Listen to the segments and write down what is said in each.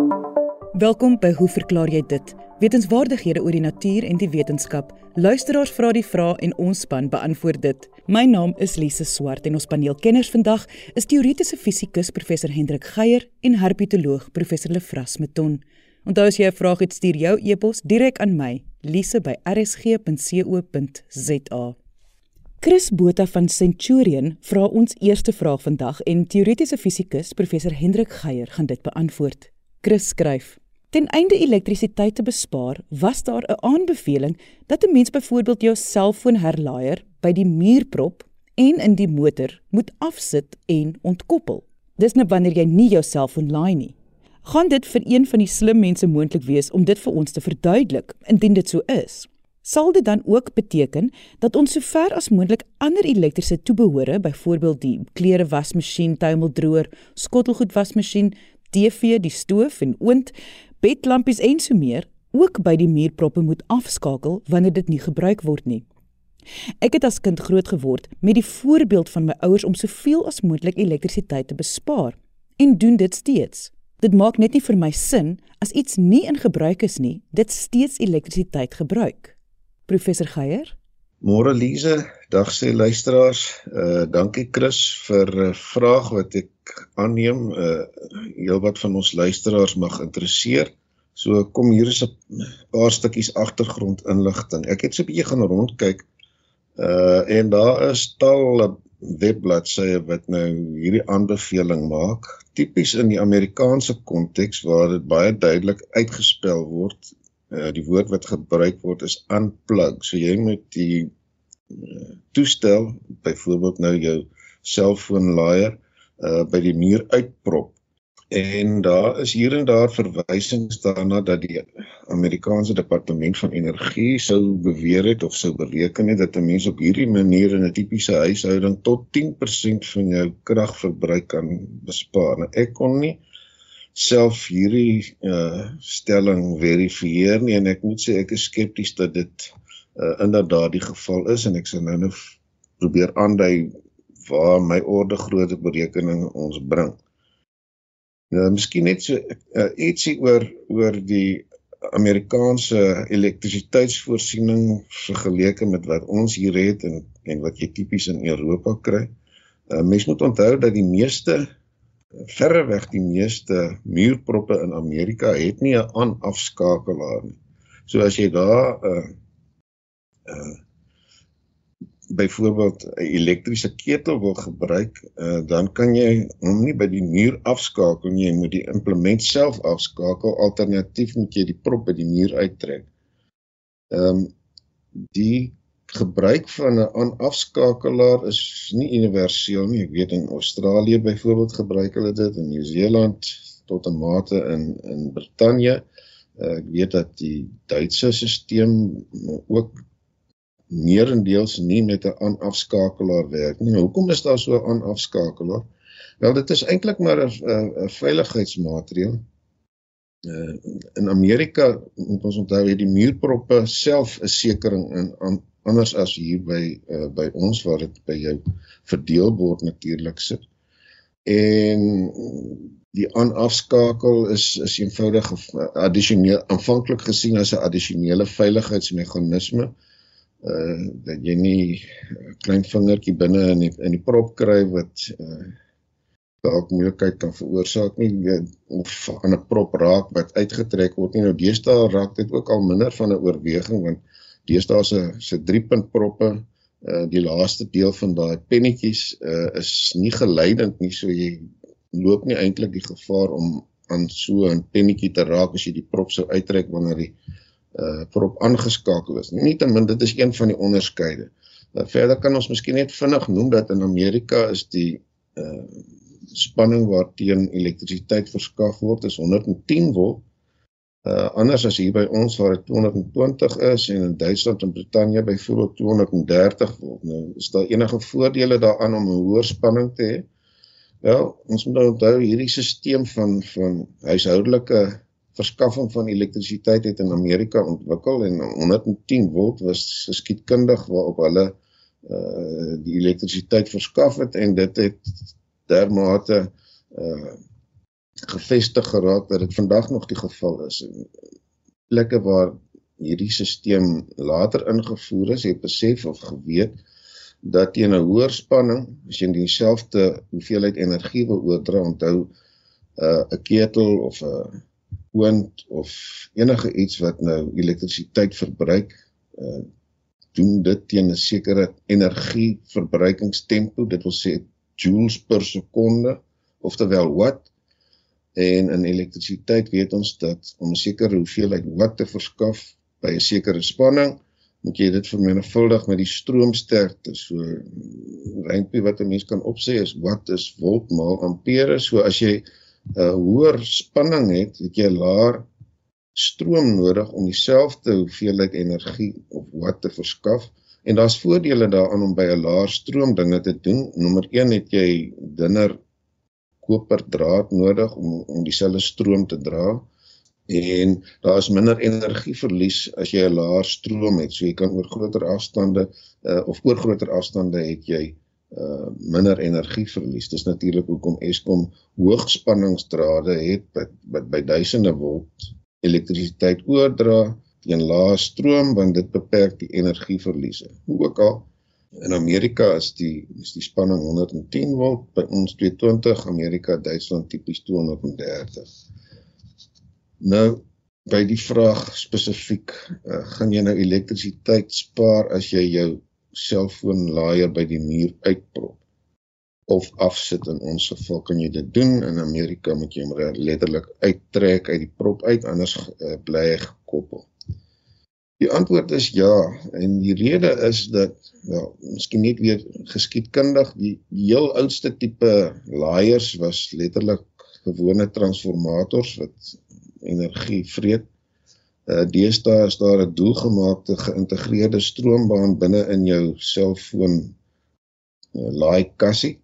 Welkom by Hoe verklaar jy dit? Wetenskapwaardighede oor die natuur en die wetenskap. Luisteraars vra die vrae en ons span beantwoord dit. My naam is Lise Swart en ons paneelkenners vandag is teoretiese fisikus professor Hendrik Geier en herpetoloog professor Lefras Meton. Onthou as jy 'n vraag het, stuur jou e-pos direk aan my, lise@rsg.co.za. Chris Botha van Centurion vra ons eerste vraag vandag en teoretiese fisikus professor Hendrik Geier gaan dit beantwoord. Chris skryf: ten einde elektrisiteit te bespaar, was daar 'n aanbeveling dat 'n mens byvoorbeeld jou selfoonherlaaier by die muurprop en in die motor moet afsit en ontkoppel. Dis nou wanneer jy nie jou selfoon laai nie. Gaan dit vir een van die slim mense moontlik wees om dit vir ons te verduidelik, indien dit so is? Sal dit dan ook beteken dat ons so ver as moontlik ander elektriese toebehore, byvoorbeeld die klere wasmasjien, tuimeldroër, skottelgoed-wasmasjien, TV, die stoof en oond, bedlampies en so meer, ook by die muurproppe moet afskakel wanneer dit nie gebruik word nie? Ek het as kind groot geword met die voorbeeld van my ouers om soveel as moontlik elektrisiteit te bespaar, en doen dit steeds. Dit maak net nie vir my sin, as iets nie in gebruik is nie, dit steeds elektrisiteit gebruik. Professor Geier? Môre Lise, dag sê luisteraars. Dankie Chris vir 'n vraag wat ek aanneem. Heel wat van ons luisteraars mag interesseer. So kom hier is 'n paar stukkies agtergrondinligting. Ek het so 'n bietjie gaan rondkyk en daar is tal webbladsye wat nou hierdie aanbeveling maak. Tipies in die Amerikaanse konteks waar dit baie duidelik uitgespel word. Die woord wat gebruik word is unplug. So jy moet die toestel, byvoorbeeld nou jou selfoonlaaier, by die muur uitprop. En daar is hier en daar verwysings daarna dat die Amerikaanse Departement van Energie sou beweer het of sou bereken het dat 'n mens op hierdie manier in 'n tipiese huishouding tot 10% van jou kragverbruik kan bespaar. Nou, ek kon nie self hierdie stelling verifieer nie en ek moet sê ek is skepties dat dit inderdaad die geval is en ek sal nou probeer aandui waar my orde grootte berekening ons bring. Miskien net so ietsie oor die Amerikaanse elektrisiteitsvoorsiening vergeleke met wat ons hier het en wat jy tipies in Europa kry. Mens moet onthou dat verreweg die meeste muurproppe in Amerika het nie 'n aan-afskakelaar nie. So as jy daar byvoorbeeld 'n elektriese ketel wil gebruik, dan kan jy hom nie by die muur afskakel nie, jy moet die implement self afskakel, alternatief moet jy die prop by die muur uittrek. Die gebruik van 'n aan-afskakelaar is nie universeel nie. Ek weet in Australië byvoorbeeld gebruik hulle dit, in Nieu-Seeland tot 'n mate in Brittanje. Ek weet dat die Duitse stelsel ook meerendeels nie met 'n aan-afskakelaar werk nie. Hoekom is daar so 'n aan-afskakelaar? Wel, dit is eintlik maar 'n veiligheidsmaatreël. In Amerika, moet ons onthou, het die muurproppe self 'n sekering anders as hier by ons waar dit by jou verdeelbord natuurlik sit. En die aan-afskakel is eenvoudig addisioneel, aanvanklik gesien as 'n addisionele veiligheidsmeganisme, dat jy nie 'n klein vingertjie binne in die prop kry wat dalk moeilikheid kan veroorsaak nie, of aan 'n prop raak wat uitgetrek word nie. Nou deesdae raak dit ook al minder van 'n oorweging, want deesdae se 3-punt proppe, die laaste deel van daai pennetjies is nie geleidend nie, so jy loop nie eintlik die gevaar om aan so 'n pennetjie te raak as jy die prop sou uittrek wanneer die prop aangeskakel is. Nietemin, dit is een van die onderskeide. Verder kan ons miskien net vinnig noem dat in Amerika is die spanning waarteen elektrisiteit verskaf word is 110 volt. Anders as hier by ons waar dit 220 is en in Duitsland en Brittanje byvoorbeeld 230 volt. Nou, is daar enige voordele daaraan om 'n hoër spanning te hê? Wel, ons moet onthou hierdie stelsel van huishoudelike verskaffing van elektrisiteit het in Amerika ontwikkel en 110 volt was geskiedkundig waarop hulle die elektrisiteit verskaf het en dit het dermate gevestig geraak dat dit vandag nog die geval is. En plekke waar hierdie stelsel later ingevoer is, het besef of geweet dat teen 'n hoër spanning, as jy dieselfde hoeveelheid energie wil oordra, onthou 'n ketel of 'n oond of enige iets wat nou elektrisiteit verbruik, doen dit teen 'n sekere energieverbruikingstempo, dit wil sê joules per sekonde, oftewel watt. En in elektrisiteit weet ons dat om 'n sekere hoeveelheid watt te verskaf by 'n sekere spanning, moet jy dit vermenigvuldig met die stroomsterkte. So rympie wat 'n mens kan opsê is watt is volt maal ampere. So as jy 'n hoër spanning het, het jy 'n laer stroom nodig om dieselfde hoeveelheid energie of watt te verskaf. En daar's voordele daaraan om by 'n laer stroom dinge te doen. Nommer 1 het jy dunner koperdraad nodig om dieselfde stroom te dra. En daar is minder energieverlies as jy 'n laer stroom het. So jy kan oor groter afstande het jy minder energieverlies. Dis natuurlik hoekom Eskom hoogspanningsdrade het wat by duisende volt elektrisiteit oordra teen lae stroom, want dit beperk die energieverliese. Hoe ook al, in Amerika is die spanning 110 volt, by ons 220, Amerika, Duitsland tipies 230. Nou, by die vraag spesifiek, gaan jy nou elektrisiteit spaar as jy jou selfoonlaaier by die muur uitprop of afsit? In ons geval kan jy dit doen. In Amerika moet jy hom letterlik uittrek uit die prop uit, anders bly hy gekoppel. Die antwoord is ja, en die rede is dat, miskien net weer geskiedkundig, die heel oudste tipe laaiers was letterlik gewone transformators wat energie vreet. Deesdae is daar 'n doelgemaakte geïntegreerde stroombaan binne in jou selfoon laaikassie.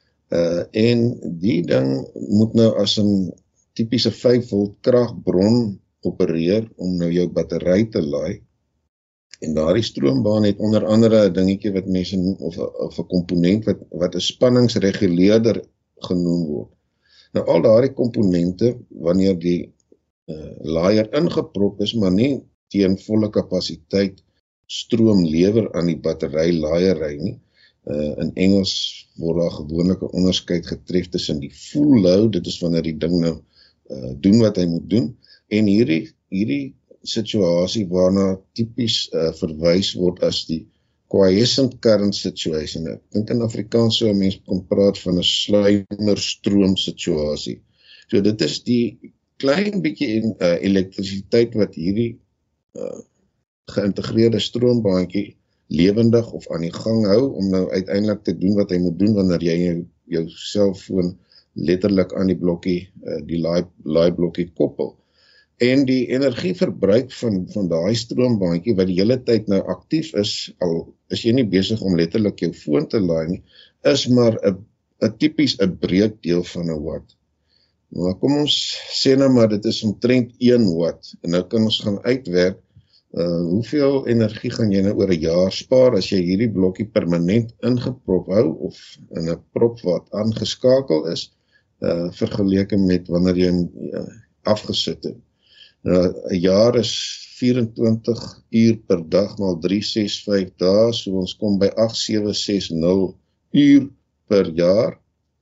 En die ding moet nou as 'n tipiese 5 volt kragbron opereer om nou jou battery te laai. En daardie stroombaan het onder andere 'n dingetjie wat mense noem, of 'n komponent wat 'n spanningsreguleerder genoem word. Nou al daardie komponente, wanneer die laaier ingeprop is, maar nie teen volle kapasiteit stroom lewer aan die battery laaiery nie. In Engels word daar gewoonlik 'n onderskeid getref tussen die full load, dit is wanneer die ding nou doen wat hy moet doen, en hierdie situasie waarna tipies verwys word as die quiescent current situation. Ek dink in Afrikaans sou 'n mens kon praat van 'n sluimerstroom situasie. So dit is die klein bietjie elektrisiteit wat hierdie geïntegreerde stroombaantjie lewendig of aan die gang hou, om nou uiteindelik te doen wat hy moet doen wanneer jy jou selfoon letterlik aan die blokkie, die laaiblokkie koppel. En die energieverbruik van daai stroombaantjie wat die hele tyd nou aktief is, al is jy nie besig om letterlik jou foon te laai nie, is maar 'n tipies 'n breekdeel van 'n watt. Nou kom ons sê nou maar dit is omtrent 1 watt, en nou kan ons gaan uitwerk, hoeveel energie gaan jy nou oor 'n jaar spaar as jy hierdie blokkie permanent ingeprop hou, of in 'n prop wat aangeskakel is, vergeleke met wanneer jy hom afgesit het. Nou, 'n jaar is 24 uur per dag maal 365 dae, so ons kom by 8760 uur per jaar.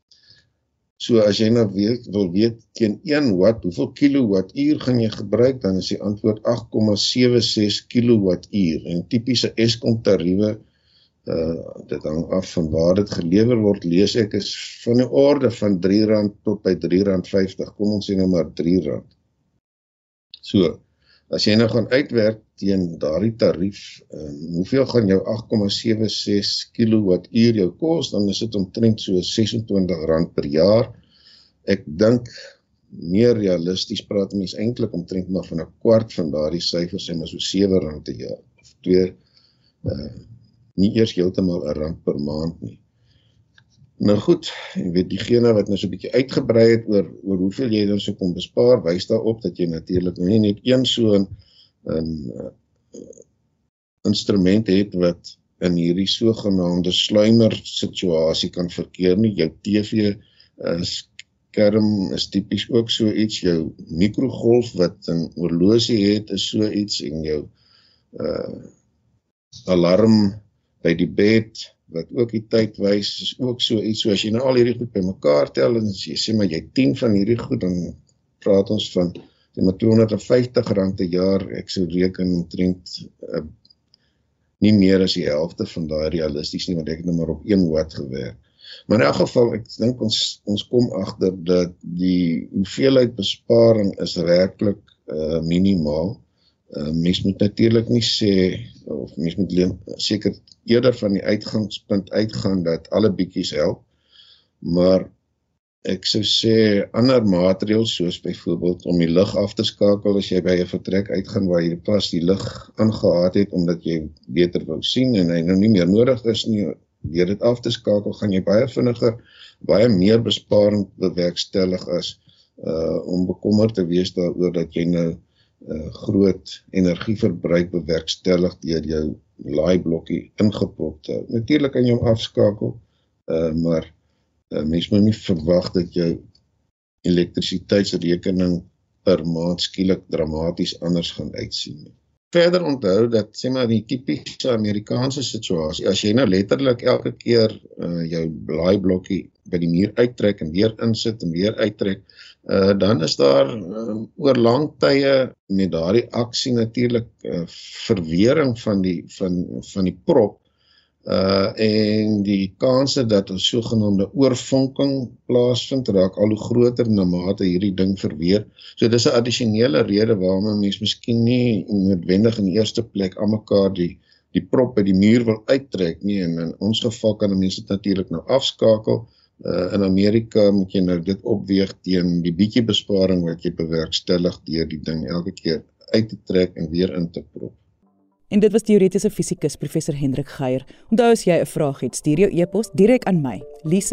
So as jy nou wil weet teen 1 watt, hoeveel kilowattuur gaan jy gebruik, dan is die antwoord 8,76 kilowattuur. En typiese Eskom tariewe, dit hang af van waar dit gelewer word, lees ek is van die orde van R3 tot by R3,50, kom ons sê nou maar R3. So, as jy nou gaan uitwerk teen daardie tarief, hoeveel gaan jou 8,76 kilowattuur jou kos, dan is dit omtrent so R26 per jaar. Ek dink, meer realisties praat mens eintlik omtrent maar van 'n kwart van daardie syfers, en maar so R7 per jaar, of 2, nie eers heeltemal R1 per maand nie. Nou goed, jy weet, diegene wat nou so 'n bietjie uitgebrei het oor hoeveel jy dan so kon bespaar, wys daarop dat jy natuurlik nie net een so 'n instrument het wat in hierdie sogenaamde sluimer situasie kan verkeer nie. Jou TV skerm is tipies ook so iets, jou mikrogolf wat 'n horlosie het is so iets, en jou alarm by die bed wat ook die tyd wys is ook so iets. So as jy nou al hierdie goed bymekaar tel en as jy sê maar jy 10 van hierdie goed, dan praat ons van R250 'n jaar. Ek sou reken omtrent nie meer as die helfte van daai realisties nie, want ek het nou maar op 1 watt gewerk. Maar in elk geval, ek dink ons kom agter dat die hoeveelheid besparing is werklik minimaal. Mens moet natuurlik nie sê, of mens moet seker eerder van die uitgangspunt uitgaan dat alle bietjies help, maar ek sou sê ander maatreëls soos byvoorbeeld om die lig af te skakel as jy by 'n vertrek uitgaan waar jy pas die lig aangehaat het omdat jy beter wou sien en hy nou nie meer nodig is nie, deur dit af te skakel gaan jy baie vinniger, baie meer besparing bewerkstellig as om bekommerd te wees daaroor dat jy nou groot energieverbruik bewerkstellig deur jou laaiblokkie ingeprop te hou. Natuurlik kan jy hom afskakel, maar mens moet nie verwag dat jou elektrisiteitsrekening per maand skielik dramaties anders gaan uitsien nie. Verder onthou dat, sê maar, die tipiese Amerikaanse situasie, as jy nou letterlik elke keer jou laaiblokkie by die muur uittrek en weer insit en weer uittrek, dan is daar oor lang tye met daardie aksie natuurlik verwering van die prop en die kanse dat 'n sogenaamde oorvonking plaasvind raak al hoe groter na mate hierdie ding verweer. So dis 'n addisionele rede waarom 'n mens miskien nie noodwendig in die eerste plek aan mekaar die prop by die muur wil uittrek nie, en in ons geval kan 'n mens dit natuurlik nou afskakel. In Amerika moet jy nou dit opweeg teen die bietjie besparing wat jy bewerkstellig deur die ding elke keer uit te trek en weer in te prop. En dit was teoretiese fisikus professor Hendrik Geier. Onthou as jy 'n vraag het, stuur jou e-pos direk aan my,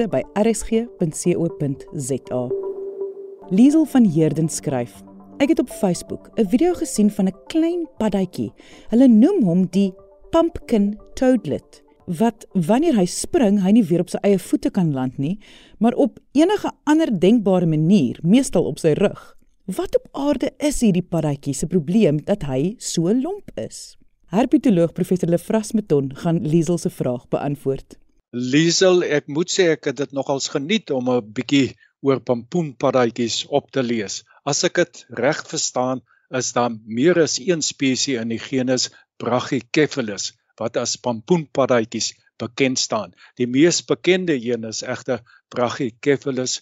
lise@rsg.co.za. Liesel van Heerden skryf: Ek het op Facebook 'n video gesien van 'n klein paddatjie. Hulle noem hom die pumpkin toadlet, wat wanneer hy spring, hy nie weer op sy eie voete kan land nie, maar op enige ander denkbare manier, meestal op sy rug. Wat op aarde is hierdie paddatjie se probleem dat hy so lomp is? Herpetoloog professor Lefras Meton gaan Liesel se vraag beantwoord. Liesel, ek moet sê ek het dit nogals geniet om 'n bietjie oor pampoenpaddatjies op te lees. As ek dit reg verstaan, is daar meer as een spesies in die genus Brachycephalus wat as pampoenpaddatjies bekend staan. Die mees bekende een is egter Brachycephalus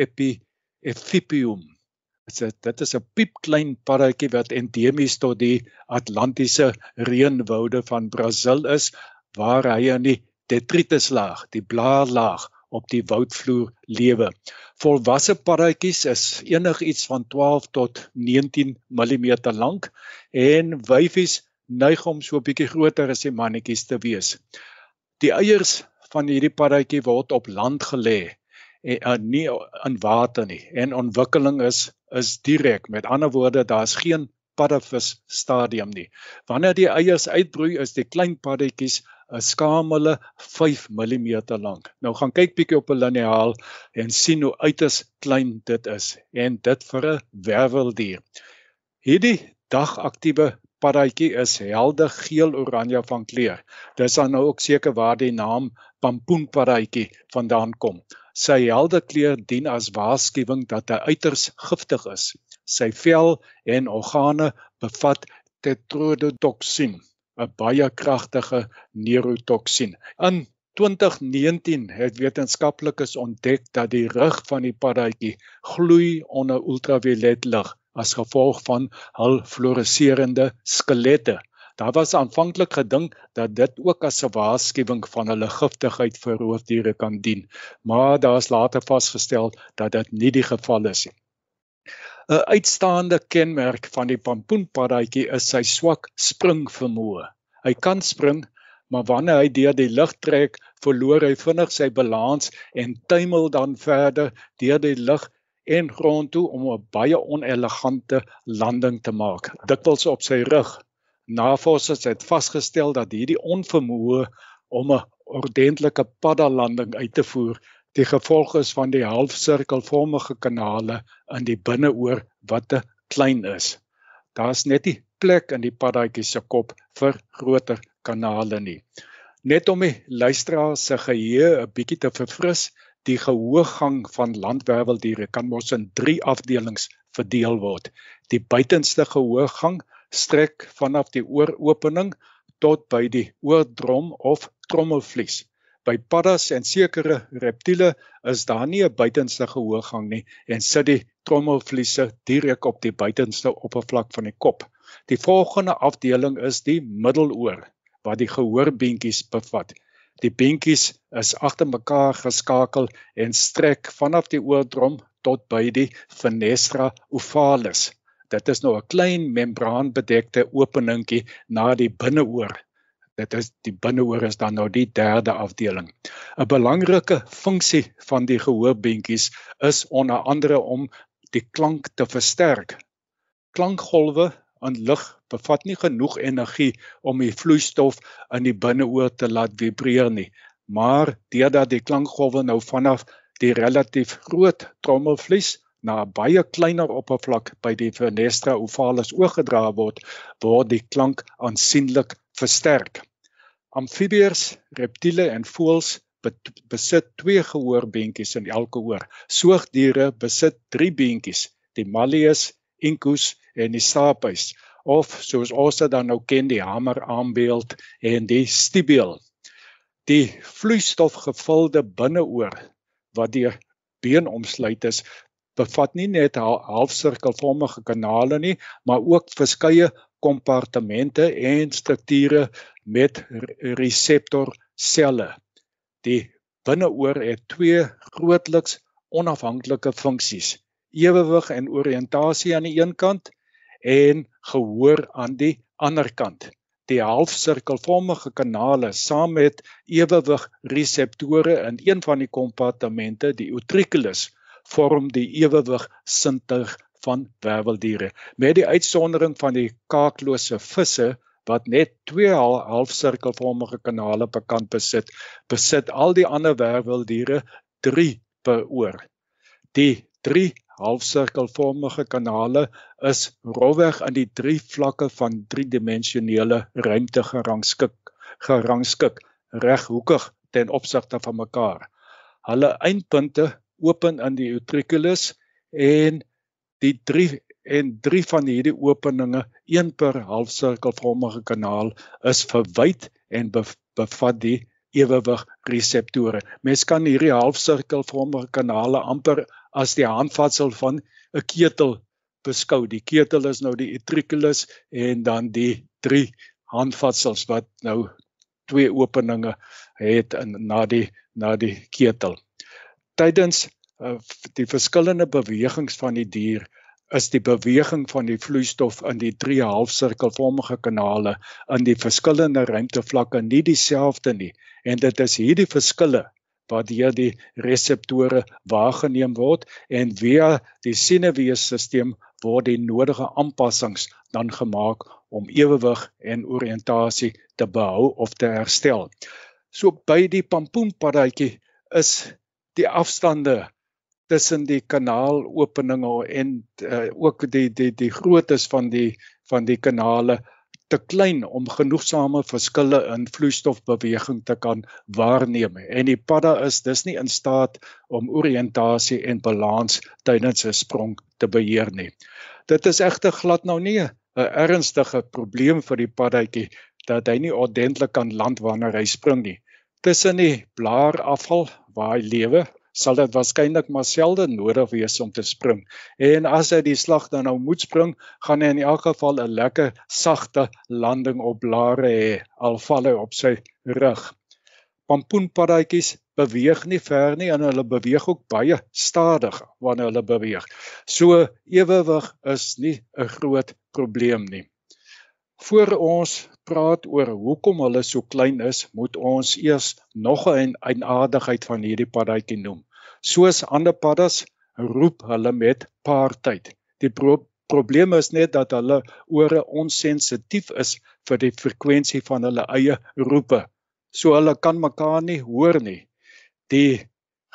epiphypium. Dit is 'n piepklein paddatjie wat endemies tot die Atlantiese reënwoude van Brasil is, waar hy in die detrituslaag, die blaarlaag op die woudvloer lewe. Volwasse paddatjies is enigiets van 12 tot 19 mm lank en wyfies neig om so 'n bietjie groter as die mannetjies te wees. Die eiers van hierdie paddatjie word op land gelê, nie in water nie, en ontwikkeling is direk. Met ander woorde, daar is geen paddevis stadium nie. Wanneer die eiers uitbroei, is die klein paddatjies 'n skamele 5 mm lank. Nou gaan kyk bietjie op 'n liniaal en sien hoe uiters klein dit is, en dit vir 'n werveldier. Hierdie dagaktiewe paddatjie is helder geel-oranje van kleur. Dis dan nou ook seker waar die naam pampoenpaddatjie vandaan kom. Sy helder kleur dien as waarskuwing dat hy uiters giftig is. Sy vel en organe bevat tetrodotoxin, 'n baie kragtige neurotoksien. In 2019 het wetenskaplikes ontdek dat die rug van die paddatjie gloei onder ultraviolet lig as gevolg van hul fluoreserende skelette. Daar was aanvanklik gedink dat dit ook as 'n waarskuwing van hulle giftigheid vir roofdiere kan dien, maar daar is later vasgestel dat dit nie die geval is nie. 'n Uitstaande kenmerk van die pampoenpaddatjie is sy swak springvermoë. Hy kan spring, maar wanneer hy deur die lug trek, verloor hy vinnig sy balans en tuimel dan verder deur die lug en grond toe om 'n baie onelegante landing te maak, dikwels op sy rug. Navorsers het vasgestel dat hierdie onvermoë om 'n ordentlike paddalanding uit te voer die gevolg is van die halfsirkelvormige kanale in die binneoor wat te klein is. Daar's net nie plek in die paddaatjie se kop vir groter kanale nie. Net om die luisteraar se geheue 'n bietjie te verfris, die gehoorgang van landwerweldiere kan mos in 3 afdelings verdeel word. Die buitenste gehoorgang strek vanaf die ooropening tot by die oordrom of trommelvlies. By paddas en sekere reptiele is daar nie 'n buitenste gehoorgang nie en sit die trommelvliese direk op die buitenste oppervlak van die kop. Die volgende afdeling is die middeloor, wat die gehoorbeentjies bevat. Die beentjies is agter mekaar geskakel en strek vanaf die oordrom tot by die fenestra ovalis. Dit is nou 'n klein membraanbedekte openingkie na die binneoor. Die binneoor is dan nou die derde afdeling. 'n Belangrike funksie van die gehoorbeentjies is onder andere om die klank te versterk. Klankgolwe in lug bevat nie genoeg energie om die vloeistof in die binneoor te laat vibreer nie, maar deurdat die klankgolwe nou vanaf die relatief groot trommelvlies na 'n baie kleiner oppervlak by die fenestra ovalis oorgedra word, word die klank aansienlik versterk. Amfibieërs, reptiele en voëls besit 2 gehoorbeentjies in elke oor. Soogdiere besit 3 beentjies, die malleus, incus en die stapes, of soos ons dit dan nou ken, die hameraambeeld en die stibeel. Die vloeistofgevulde binneoor, wat deur been omsluit is, bevat nie net halfsirkelvormige kanale nie, maar ook verskeie kompartemente en strukture met reseptorselle. Die binneoor het 2 grootliks onafhanklike funksies: ewewig en oriëntasie aan die een kant en gehoor aan die ander kant. Die halfsirkelvormige kanale saam met ewewig reseptore in een van die kompartemente, die utriculus, vorm die ewewig sintuig van werweldiere. Met die uitsondering van die kaaklose visse, wat net 2 halfsirkelvormige kanale bekend besit al die ander werweldiere 3 per oor. Die 3 halfsirkelvormige kanale is rofweg in die 3 vlakke van 3-dimensionele ruimte gerangskik, reghoekig ten opsigte van mekaar. Hulle eindpunte open in die utriculus en drie van hierdie openinge, 1 per halfsirkelvormige kanaal, is verwyd en bevat die ewewig reseptore. Mens kan hierdie halfsirkelvormige kanale amper as die handvatsel van 'n ketel beskou. Die ketel is nou die utriculus en dan die 3 handvatsels wat nou 2 openinge het na die ketel. Tydens die verskillende bewegings van die dier is die beweging van die vloeistof in die 3 halfsirkelvormige kanale in die verskillende ruimtevlakke nie dieselfde nie, en dit is hierdie verskille wat deur die reseptore waargeneem word en via die senuweestelsel word die nodige aanpassings dan gemaak om ewewig en oriëntasie te behou of te herstel. So by die pampoenpaddaatjie is die afstande tussen die kanaalopeninge en ook die groottes van die kanale te klein om genoegsame verskille in vloeistofbeweging te kan waarneem. En die padda is dus nie in staat om oriëntasie en balans tydens 'n sprong te beheer nie. Dit is egter glad nou nie 'n ernstige probleem vir die paddaatjie dat hy nie ordentlik kan land wanneer hy spring nie. Tussen die blaarafval waar hy lewe, sal dit waarskynlik maar selde nodig wees om te spring. En as hy die slag dan nou moet spring, gaan hy in elk geval 'n lekker sagte landing op blare hê, al val hy op sy rug. Pampoenpaddaatjies beweeg nie ver nie en hulle beweeg ook baie stadig wanneer hulle beweeg. So ewewig is nie 'n groot probleem nie. Voor ons praat oor hoekom hulle so klein is, moet ons eers nog 'n eienaardigheid van hierdie paddaatjie noem. Soos ander paddas roep hulle met paartyd. Die probleem is net dat hulle ore onsensitief is vir die frekwensie van hulle eie roepe. So hulle kan mekaar nie hoor nie. Die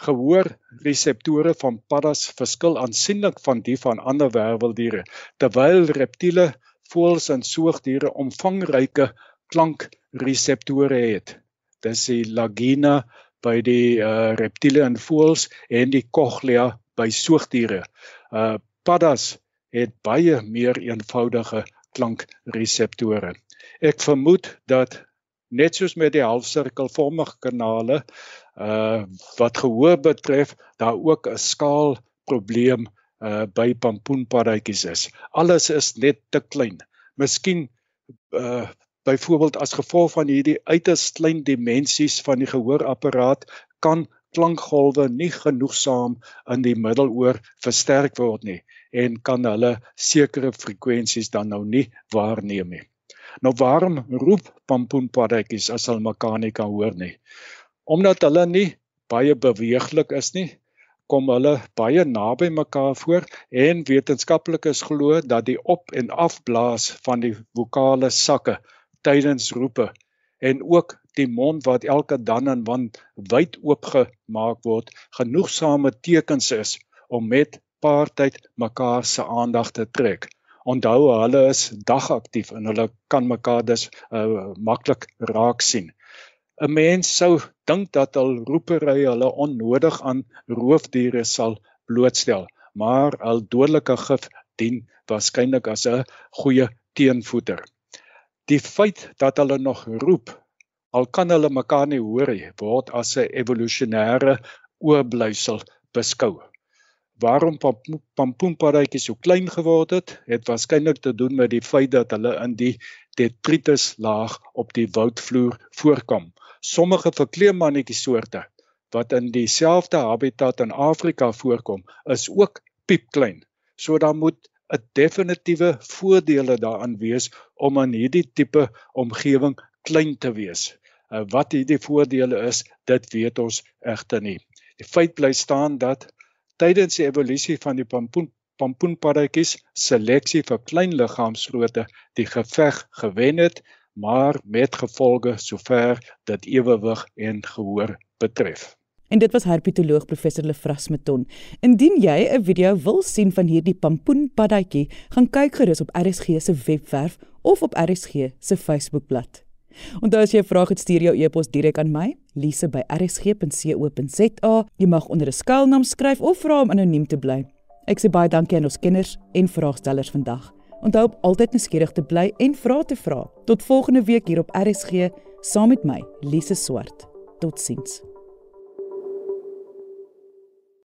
Gehoorreseptore van paddas verskil aansienlik van die van ander werveldiere, terwyl reptiele, voëls en soogdiere omvangryke klankreseptore het. Dis die lagina by die reptiele en voëls en die cochlea by soogdiere. Paddas het baie meer eenvoudige klankreseptore. Ek vermoed dat net soos met die halfsirkelvormige kanale, wat gehoor betref, daar ook 'n skaalprobleem by pampoenpaddatjies is. Alles is net te klein. Miskien byvoorbeeld as gevolg van hierdie uiters klein dimensies van die gehoorapparaat kan klankgolwe nie genoegsaam in die middeloor versterk word nie en kan hulle sekere frekwensies dan nou nie waarneem nie. Nou waarom roep pampoenpaddatjies as hulle mekaar nie kan hoor nie? Omdat hulle nie baie beweeglik is nie, kom hulle baie naby mekaar voor en wetenskaplikes glo dat die op- en afblaas van die vokale sakke tydens roepe en ook die mond wat elke dan en wan wyd oopgemaak word, genoegsame tekens is om met paartyd mekaar se aandag te trek. Onthou, hulle is dagaktief en hulle kan mekaar dus maklik raak sien. 'n Mens sou dink dat hul roepery hulle onnodig aan roofdiere sal blootstel, maar hul dodelike gif dien waarskynlik as 'n goeie teenvoeter. Die feit dat hulle nog roep, al kan hulle mekaar nie hoor nie, word as 'n evolusionêre oorblyfsel beskou. Waarom pampoenpaddatjies so klein geword het waarskynlik te doen met die feit dat hulle in die detrituslaag op die woudvloer voorkom. Sommige verkleemannetjie-soorte wat in dieselfde habitat in Afrika voorkom, is ook piepklein. So daar moet 'n definitiewe voordele daaraan wees om in hierdie tipe omgewing klein te wees. Wat hierdie voordele is, dit weet ons egter nie. Die feit bly staan dat tydens die evolusie van die pampoenpaddatjies seleksie vir klein liggaamsgrootte die geveg gewen het, maar met gevolge sover dit ewewig en gehoor betref. En dit was herpetoloog professor Lefras Meton. Indien jy 'n video wil sien van hierdie pampoenpaddatjie, gaan kyk gerus op RSG se webwerf of op RSG se Facebookblad. Onthou as jy 'n vraag het, stuur jou e-pos direk aan my, lise@rsg.co.za. Jy mag onder 'n skuilnaam skryf of vra om anoniem te bly. Ek sê baie dankie aan ons kenners en vraagstellers vandag. Onthou om altyd nuuskierig te bly en vrae te vra. Tot volgende week hier op RSG saam met my, Lise Swart. Totsiens.